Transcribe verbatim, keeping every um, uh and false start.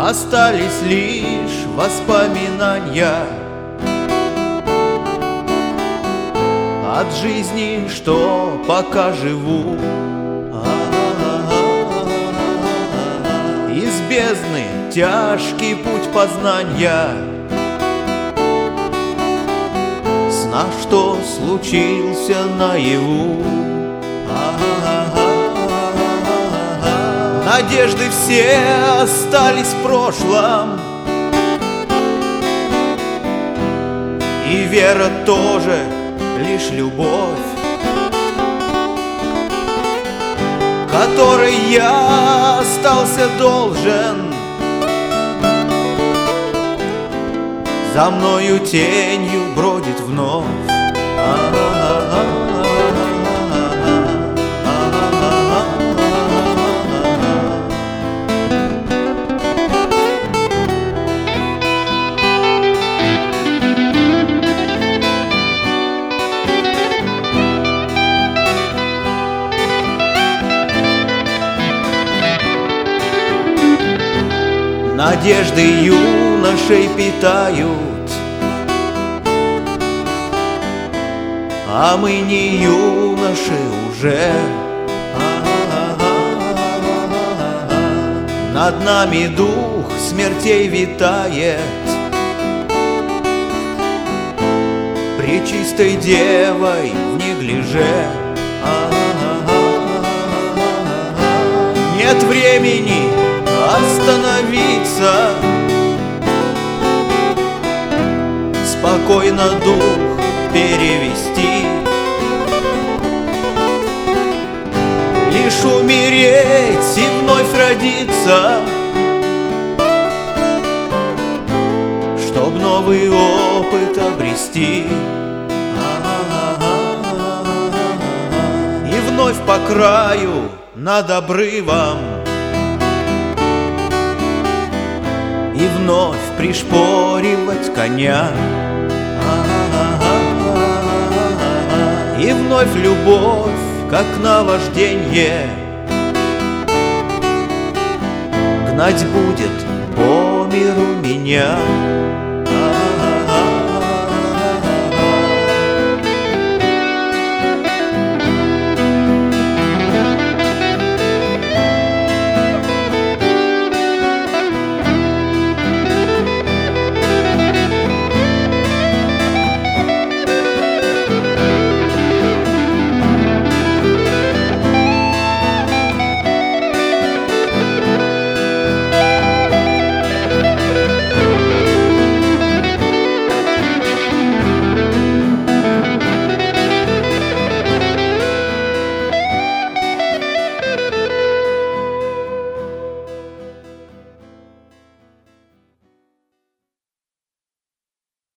остались лишь воспоминания от жизни, что пока живу. Из бездны тяжкий путь познания, сна, что случился наяву. Надежды все остались в прошлом, и вера тоже лишь любовь, которой я остался должен. За мною тенью бродит вновь. Надежды юношей питают, а мы не юноши уже. Над нами дух смертей витает, пречистой девой в неглиже. Нет времени остановиться, спокойно дух перевести, лишь умереть и вновь родиться, чтоб новый опыт обрести. И вновь по краю над обрывом, и вновь пришпоривать коня, и вновь любовь, как наважденье, гнать будет по миру меня.